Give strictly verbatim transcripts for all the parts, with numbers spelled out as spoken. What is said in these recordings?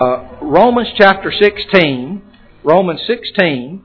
Uh, Romans chapter sixteen, Romans sixteen,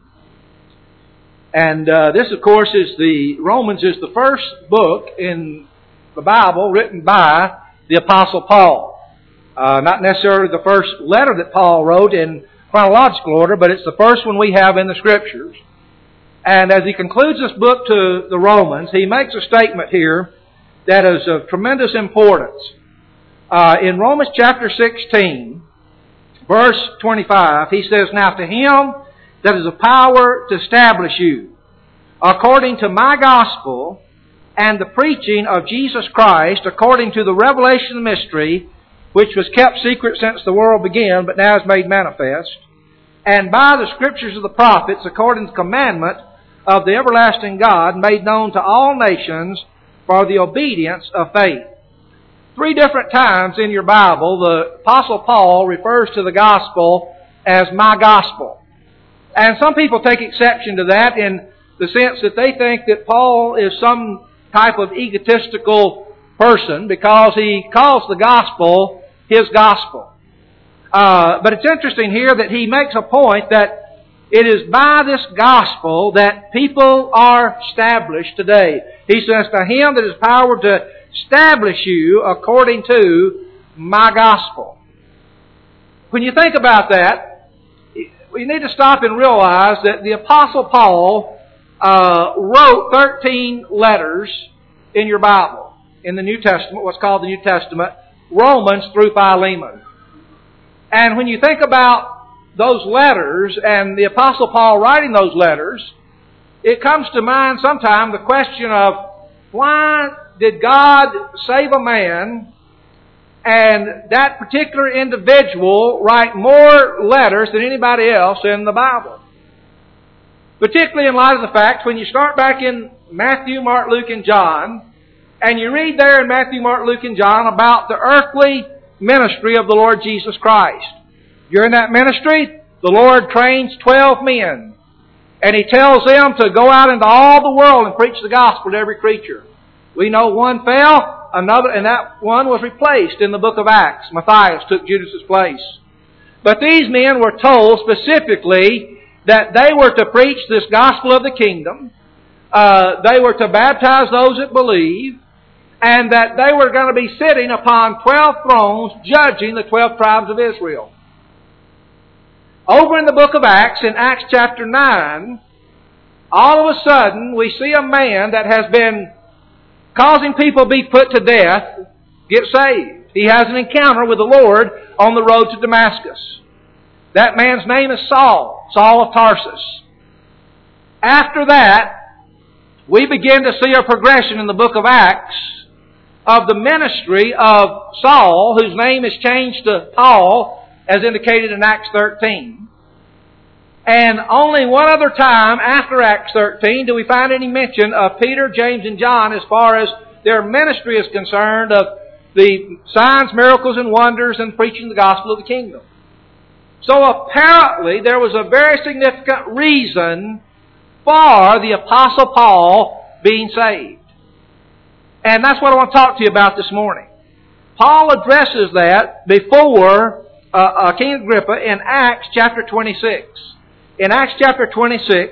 and uh, this, of course, is the Romans is the first book in the Bible written by the Apostle Paul. Uh, not necessarily the first letter that Paul wrote in chronological order, but it's the first one we have in the Scriptures. And as he concludes this book to the Romans, he makes a statement here that is of tremendous importance. Uh, in Romans chapter sixteen, verse twenty-five, he says, "Now to him that is a power to establish you, according to my gospel and the preaching of Jesus Christ, according to the revelation of the mystery, which was kept secret since the world began, but now is made manifest, and by the scriptures of the prophets, according to the commandment of the everlasting God, made known to all nations for the obedience of faith." Three different times in your Bible, the Apostle Paul refers to the gospel as my gospel. And some people take exception to that in the sense that they think that Paul is some type of egotistical person because he calls the gospel his gospel. Uh, but it's interesting here that he makes a point that it is by this gospel that people are established today. He says, "To him that has power to establish you according to my gospel." When you think about that, we need to stop and realize that the Apostle Paul uh, wrote thirteen letters in your Bible, in the New Testament, what's called the New Testament, Romans through Philemon. And when you think about those letters and the Apostle Paul writing those letters, it comes to mind sometime the question of why did God save a man and that particular individual write more letters than anybody else in the Bible? Particularly in light of the fact when you start back in Matthew, Mark, Luke, and John, and you read there in Matthew, Mark, Luke, and John about the earthly ministry of the Lord Jesus Christ. During that ministry, the Lord trains twelve men, and He tells them to go out into all the world and preach the gospel to every creature. We know one fell, another, and that one was replaced in the book of Acts. Matthias took Judas's place. But these men were told specifically that they were to preach this gospel of the kingdom. Uh, they were to baptize those that believe, and that they were going to be sitting upon twelve thrones judging the twelve tribes of Israel. Over in the book of Acts, in Acts chapter nine, all of a sudden we see a man that has been causing people to be put to death get saved. He has an encounter with the Lord on the road to Damascus. That man's name is Saul, Saul of Tarsus. After that, we begin to see a progression in the book of Acts of the ministry of Saul, whose name is changed to Paul, as indicated in Acts thirteen. And only one other time after Acts thirteen do we find any mention of Peter, James, and John as far as their ministry is concerned of the signs, miracles, and wonders and preaching the gospel of the kingdom. So apparently there was a very significant reason for the Apostle Paul being saved. And that's what I want to talk to you about this morning. Paul addresses that before uh, uh, King Agrippa in Acts chapter twenty-six. In Acts chapter twenty-six,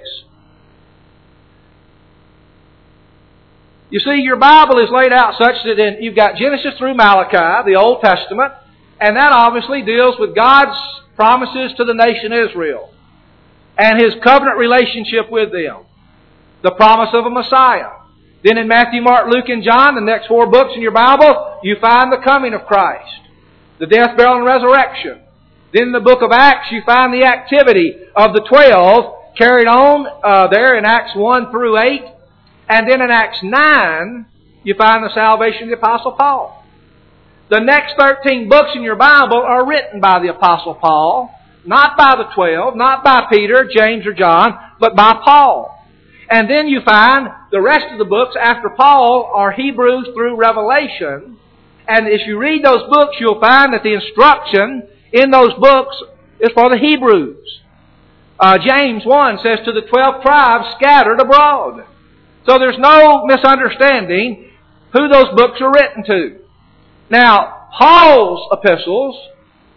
you see, your Bible is laid out such that in, you've got Genesis through Malachi, the Old Testament, and that obviously deals with God's promises to the nation Israel and His covenant relationship with them. The promise of a Messiah. Then in Matthew, Mark, Luke, and John, the next four books in your Bible, you find the coming of Christ. The death, burial, and resurrection. Then in the book of Acts, you find the activity of the twelve carried on uh, there in Acts one through eight. And then in Acts nine, you find the salvation of the Apostle Paul. The next thirteen books in your Bible are written by the Apostle Paul, not by the twelve, not by Peter, James, or John, but by Paul. And then you find the rest of the books after Paul are Hebrews through Revelation. And as you read those books, you'll find that the instruction in those books is for the Hebrews. Uh, James one says to the twelve tribes scattered abroad. So there's no misunderstanding who those books are written to. Now, Paul's epistles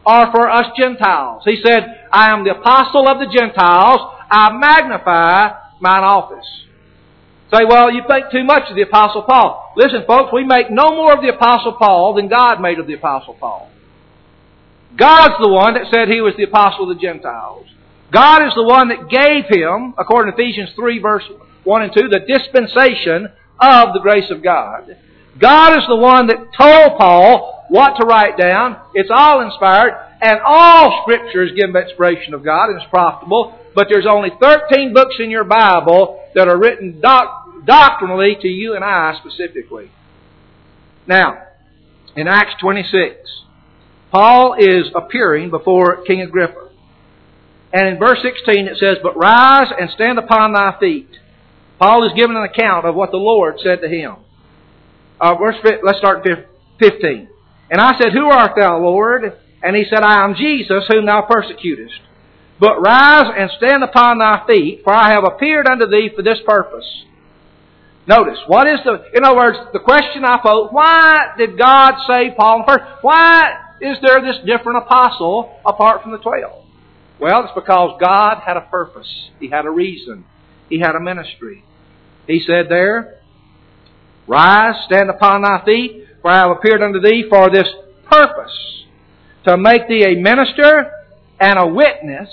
are for us Gentiles. He said, I am the apostle of the Gentiles. I magnify mine office. Say, well, you think too much of the Apostle Paul. Listen, folks, we make no more of the Apostle Paul than God made of the Apostle Paul. God's the one that said he was the apostle of the Gentiles. God is the one that gave him, according to Ephesians three, verse one and two, the dispensation of the grace of God. God is the one that told Paul what to write down. It's all inspired, and all Scripture is given by inspiration of God and is profitable. But there's only thirteen books in your Bible that are written doc- doctrinally to you and I specifically. Now, in Acts twenty-six, Paul is appearing before King Agrippa. And in verse sixteen it says, But rise and stand upon thy feet. Paul is giving an account of what the Lord said to him. Uh, verse, let's start fifteen. And I said, Who art thou, Lord? And he said, I am Jesus, whom thou persecutest. But rise and stand upon thy feet, for I have appeared unto thee for this purpose. Notice, what is the, in other words, the question I pose, why did God save Paul first? Why is there this different apostle apart from the twelve? Well, it's because God had a purpose. He had a reason. He had a ministry. He said there, Rise, stand upon thy feet, for I have appeared unto thee for this purpose, to make thee a minister and a witness,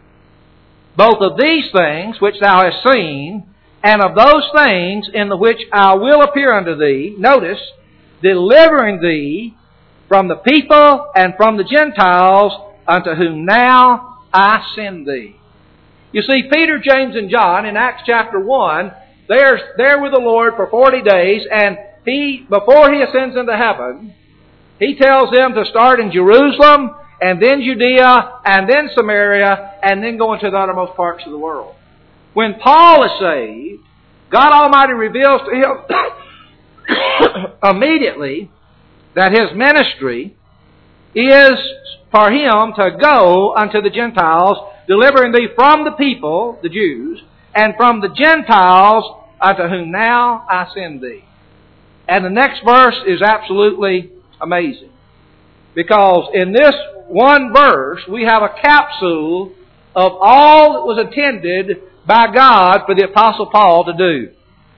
both of these things which thou hast seen, and of those things in the which I will appear unto thee, notice, delivering thee from the people and from the Gentiles, unto whom now I send thee. You see, Peter, James, and John in Acts chapter one, they're there with the Lord for forty days, and he, before he ascends into heaven, he tells them to start in Jerusalem, and then Judea, and then Samaria, and then go into the uttermost parts of the world. When Paul is saved, God Almighty reveals to him immediately that his ministry is for him to go unto the Gentiles, delivering thee from the people, the Jews, and from the Gentiles, unto whom now I send thee. And the next verse is absolutely amazing. Because in this one verse, we have a capsule of all that was intended by God for the Apostle Paul to do.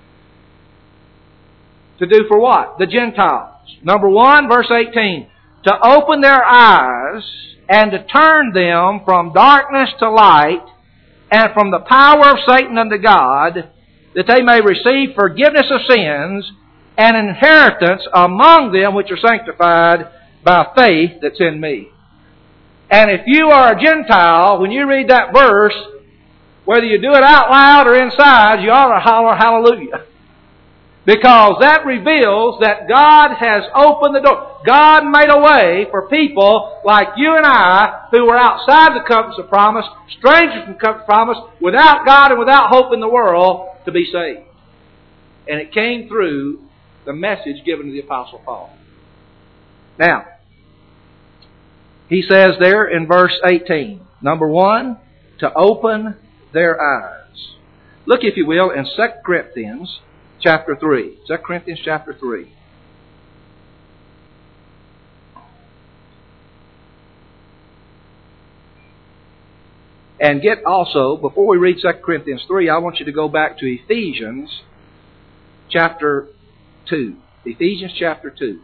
To do for what? The Gentiles. Number one, verse eighteen. To open their eyes and to turn them from darkness to light and from the power of Satan unto God, that they may receive forgiveness of sins and inheritance among them which are sanctified by faith that's in me. And if you are a Gentile, when you read that verse, whether you do it out loud or inside, you ought to holler hallelujah. Because that reveals that God has opened the door. God made a way for people like you and I, who were outside the compass of promise, strangers from the compass of promise, without God and without hope in the world, to be saved. And it came through the message given to the Apostle Paul. Now, he says there in verse eighteen, number one, to open their eyes. Look, if you will, in Second Corinthians chapter three. Second Corinthians chapter three. And get also, before we read Second Corinthians three, I want you to go back to Ephesians chapter two. Ephesians chapter two.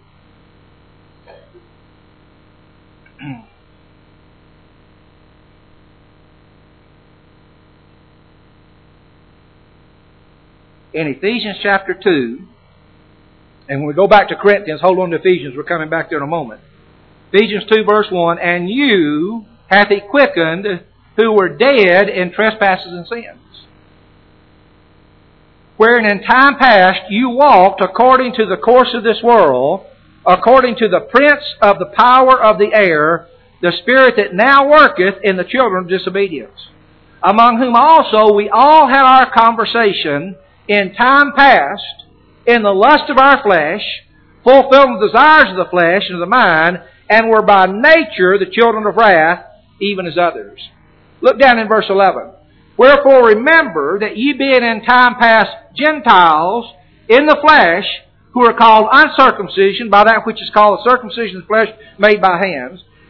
In Ephesians chapter two, and when we go back to Corinthians, hold on to Ephesians, we're coming back there in a moment. Ephesians two verse one, And you hath he quickened who were dead in trespasses and sins, wherein in time past you walked according to the course of this world, according to the prince of the power of the air, the spirit that now worketh in the children of disobedience, among whom also we all had our conversation in time past, in the lust of our flesh, fulfilling the desires of the flesh and of the mind, and were by nature the children of wrath, even as others. Look down in verse eleven. Wherefore remember that ye being in time past Gentiles in the flesh, who are called uncircumcision by that which is called the circumcision of the flesh made by hands,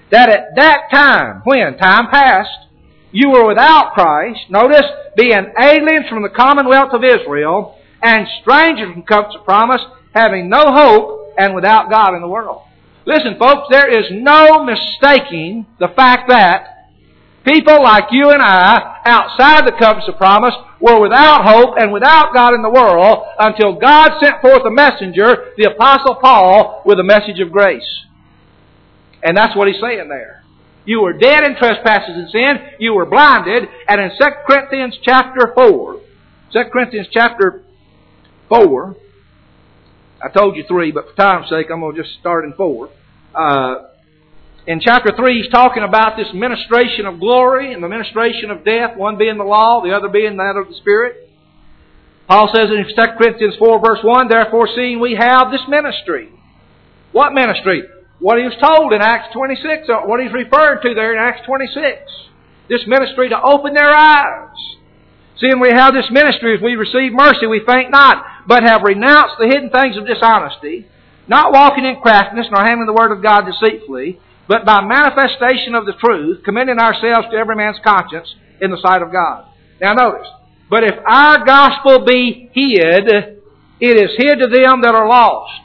that at that time, when time passed, you were without Christ, notice, being aliens from the commonwealth of Israel, and strangers from covenants of promise, having no hope, and without God in the world. Listen, folks, there is no mistaking the fact that people like you and I, outside the covenants of promise, were without hope and without God in the world until God sent forth a messenger, the Apostle Paul, with a message of grace. And that's what he's saying there. You were dead in trespasses and sin. You were blinded. And in Second Corinthians chapter four, Second Corinthians chapter four, I told you three, but for time's sake, I'm going to just start in four. Uh, in chapter three, he's talking about this ministration of glory and the ministration of death, one being the law, the other being that of the Spirit. Paul says in Second Corinthians four, verse one, therefore, seeing we have this ministry. What ministry? What he was told in Acts twenty-six, or what he's referred to there in Acts twenty-six. This ministry to open their eyes. Seeing we have this ministry, as we receive mercy, we faint not, but have renounced the hidden things of dishonesty, not walking in craftiness, nor handling the word of God deceitfully, but by manifestation of the truth, commending ourselves to every man's conscience in the sight of God. Now notice, but if our gospel be hid, it is hid to them that are lost.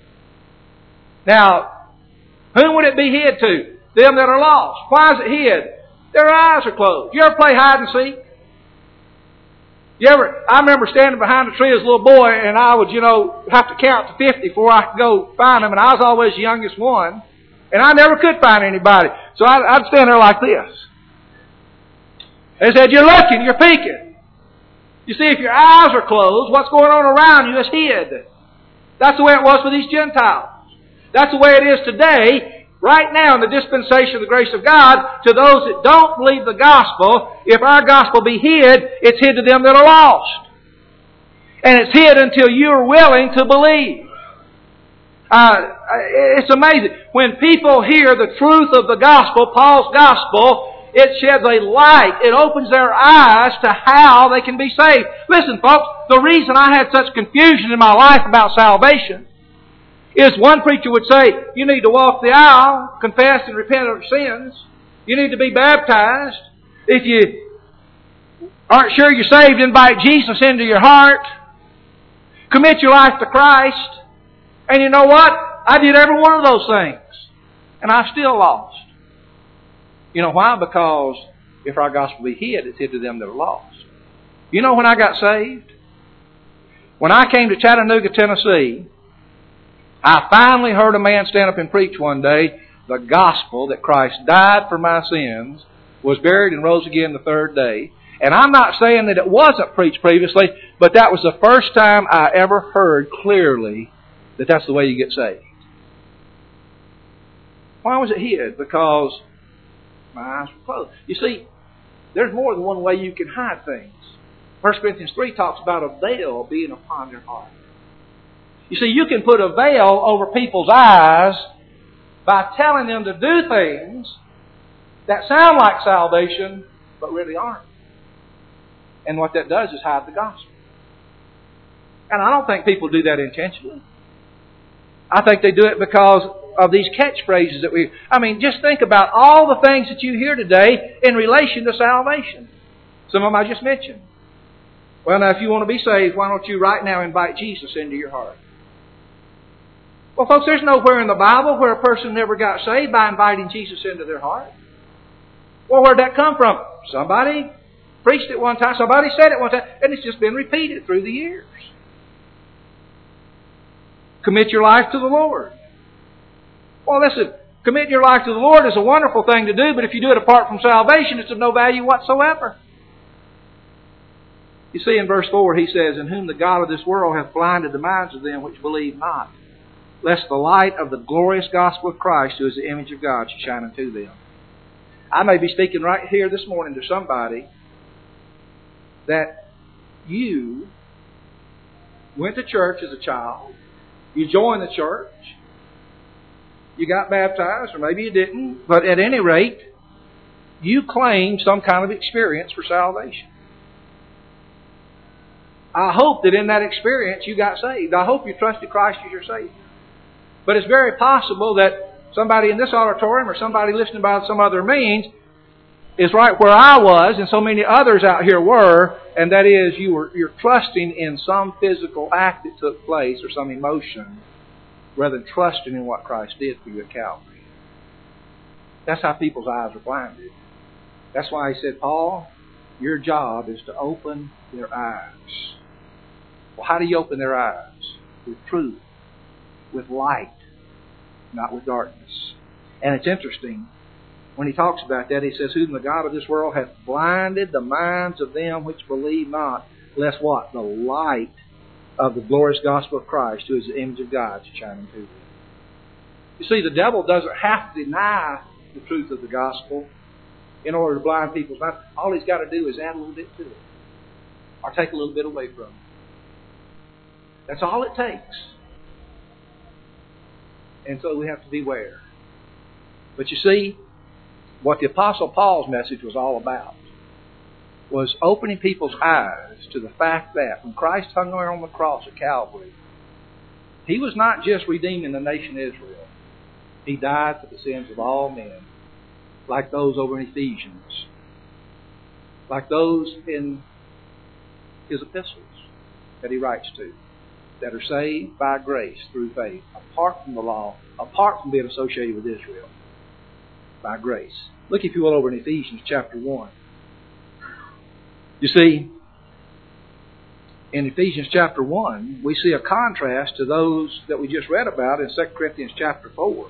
Now, whom would it be hid to? Them that are lost. Why is it hid? Their eyes are closed. You ever play hide and seek? You ever? I remember standing behind a tree as a little boy, and I would, you know, have to count to fifty before I could go find them, and I was always the youngest one, and I never could find anybody. So I'd, I'd stand there like this. They said, you're looking, you're peeking. You see, if your eyes are closed, what's going on around you is hid. That's the way it was for these Gentiles. That's the way it is today, right now in the dispensation of the grace of God, to those that don't believe the gospel. If our gospel be hid, it's hid to them that are lost. And it's hid until you're willing to believe. Uh, it's amazing. When people hear the truth of the gospel, Paul's gospel, it sheds a light. It opens their eyes to how they can be saved. Listen, folks, the reason I had such confusion in my life about salvation is one preacher would say, you need to walk the aisle, confess and repent of your sins. You need to be baptized. If you aren't sure you're saved, invite Jesus into your heart. Commit your life to Christ. And you know what? I did every one of those things. And I still lost. You know why? Because if our gospel be hid, it's hid to them that are lost. You know when I got saved? When I came to Chattanooga, Tennessee, I finally heard a man stand up and preach one day the gospel that Christ died for my sins, was buried and rose again the third day. And I'm not saying that it wasn't preached previously, but that was the first time I ever heard clearly that that's the way you get saved. Why was it hid? Because my eyes were closed. You see, there's more than one way you can hide things. First Corinthians three talks about a veil being upon your heart. You see, you can put a veil over people's eyes by telling them to do things that sound like salvation, but really aren't. And what that does is hide the gospel. And I don't think people do that intentionally. I think they do it because of these catchphrases that we... I mean, just think about all the things that you hear today in relation to salvation. Some of them I just mentioned. Well, now, if you want to be saved, why don't you right now invite Jesus into your heart? Well, folks, there's nowhere in the Bible where a person never got saved by inviting Jesus into their heart. Well, where'd that come from? Somebody preached it one time, somebody said it one time, and it's just been repeated through the years. Commit your life to the Lord. Well, listen, commit your life to the Lord is a wonderful thing to do, but if you do it apart from salvation, it's of no value whatsoever. You see, in verse four, he says, in whom the God of this world hath blinded the minds of them which believe not, lest the light of the glorious gospel of Christ, who is the image of God, should shine unto them. I may be speaking right here this morning to somebody that you went to church as a child, you joined the church, you got baptized, or maybe you didn't, but at any rate, you claimed some kind of experience for salvation. I hope that in that experience you got saved. I hope you trusted Christ as your Savior. But it's very possible that somebody in this auditorium or somebody listening by some other means is right where I was and so many others out here were, and that is you were, you're trusting in some physical act that took place or some emotion rather than trusting in what Christ did for you at Calvary. That's how people's eyes are blinded. That's why he said, Paul, your job is to open their eyes. Well, how do you open their eyes? With truth, with light, not with darkness. And it's interesting, when he talks about that, he says, whom the God of this world hath blinded the minds of them which believe not, lest what? The light of the glorious gospel of Christ, who is the image of God, should shine into them. You see, the devil doesn't have to deny the truth of the gospel in order to blind people's minds. All he's got to do is add a little bit to it, or take a little bit away from it. That's all it takes. And so we have to beware. But you see, what the Apostle Paul's message was all about was opening people's eyes to the fact that when Christ hung there on the cross at Calvary, He was not just redeeming the nation Israel. He died for the sins of all men, like those over in Ephesians, like those in his epistles that he writes to, that are saved by grace through faith, apart from the law, apart from being associated with Israel, by grace. Look, if you will, over in Ephesians chapter one. You see, in Ephesians chapter one, we see a contrast to those that we just read about in Second Corinthians chapter four,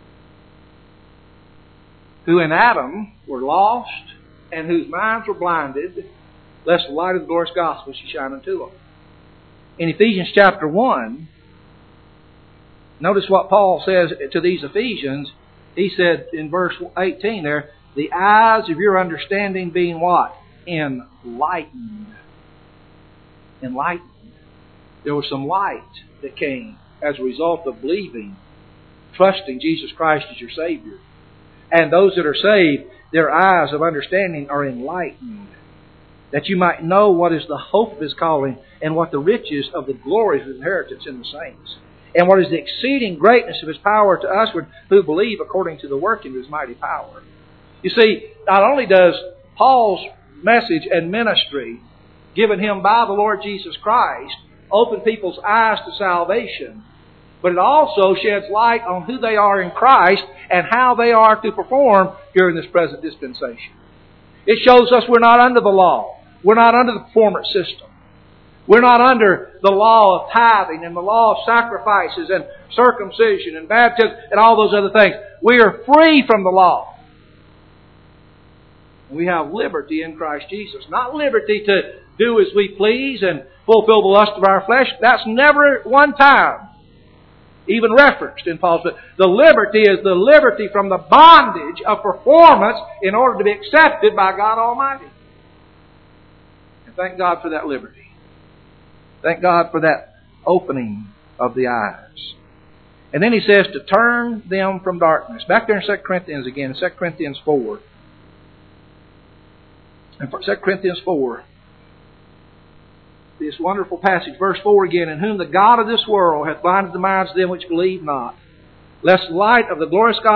who in Adam were lost and whose minds were blinded, lest the light of the glorious gospel should shine unto them. In Ephesians chapter one, notice what Paul says to these Ephesians. He said in verse eighteen there, the eyes of your understanding being what? Enlightened. Enlightened. There was some light that came as a result of believing, trusting Jesus Christ as your Savior. And those that are saved, their eyes of understanding are enlightened, that you might know what is the hope of His calling and what the riches of the glory of His inheritance in the saints, and what is the exceeding greatness of His power to usward who believe according to the working of His mighty power. You see, not only does Paul's message and ministry given him by the Lord Jesus Christ open people's eyes to salvation, but it also sheds light on who they are in Christ and how they are to perform during this present dispensation. It shows us we're not under the law. We're not under the performance system. We're not under the law of tithing and the law of sacrifices and circumcision and baptism and all those other things. We are free from the law. We have liberty in Christ Jesus. Not liberty to do as we please and fulfill the lust of our flesh. That's never one time even referenced in Paul's book. The liberty is the liberty from the bondage of performance in order to be accepted by God Almighty. And thank God for that liberty. Thank God for that opening of the eyes. And then he says to turn them from darkness. Back there in Second Corinthians again, Second Corinthians four. In Second Corinthians four, this wonderful passage, verse four again, in whom the God of this world hath blinded the minds of them which believe not, lest the light of the glorious gospel